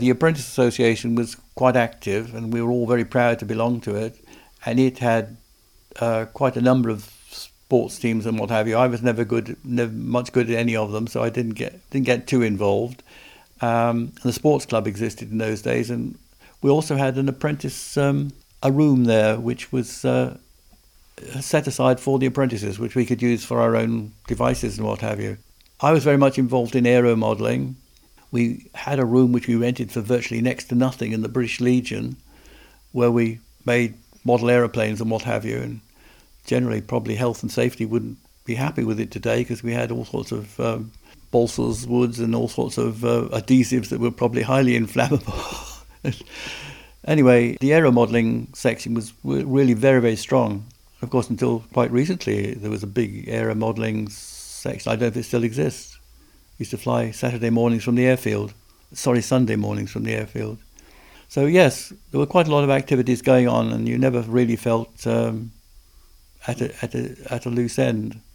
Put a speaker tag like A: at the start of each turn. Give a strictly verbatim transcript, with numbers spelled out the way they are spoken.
A: The Apprentice Association was quite active, and we were all very proud to belong to it. And it had uh, quite a number of sports teams and what have you. I was never good, never much good at any of them, so I didn't get didn't get too involved. Um, and the sports club existed in those days, and we also had an apprentice, um, a room there, which was uh, set aside for the apprentices, which we could use for our own devices and what have you. I was very much involved in aero modelling. We had a room which we rented for virtually next to nothing in the British Legion, where we made model aeroplanes and what have you. And generally, probably health and safety wouldn't be happy with it today, because we had all sorts of um, balsas woods and all sorts of uh, adhesives that were probably highly inflammable. Anyway, the aero modelling section was really very, very strong. Of course, until quite recently, there was a big aero modelling section. I don't know if it still exists. I used to fly Saturday mornings from the airfield. Sorry, Sunday mornings from the airfield. So yes, there were quite a lot of activities going on, and you never really felt um, at a, at a, at a loose end.